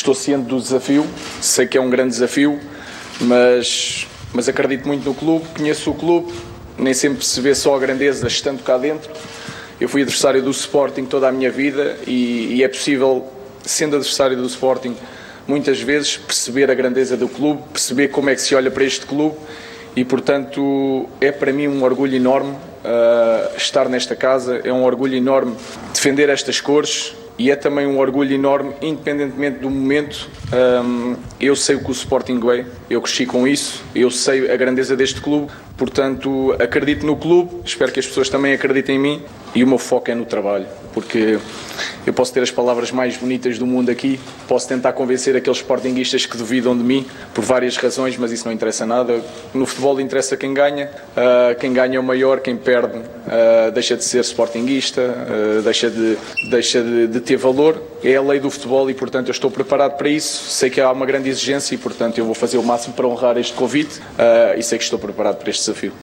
Estou ciente do desafio, sei que é um grande desafio, mas acredito muito no clube, conheço o clube, nem sempre se vê só a grandeza estando cá dentro. Eu fui adversário do Sporting toda a minha vida e é possível, sendo adversário do Sporting, muitas vezes perceber a grandeza do clube, perceber como é que se olha para este clube e, portanto, é para mim um orgulho enorme estar nesta casa, é um orgulho enorme defender estas cores. E é também um orgulho enorme, independentemente do momento. Eu sei o que o Sporting é, eu cresci com isso, eu sei a grandeza deste clube, portanto acredito no clube, espero que as pessoas também acreditem em mim e o meu foco é no trabalho, porque eu posso ter as palavras mais bonitas do mundo aqui, posso tentar convencer aqueles sportinguistas que duvidam de mim por várias razões, mas isso não interessa nada. No futebol interessa quem ganha é o maior, quem perde deixa de ser sportinguista, deixa de ter valor, é a lei do futebol e, portanto, eu estou preparado para isso, sei que há uma grande exigência e, portanto, eu vou fazer o máximo para honrar este convite e sei que estou preparado para este desafio.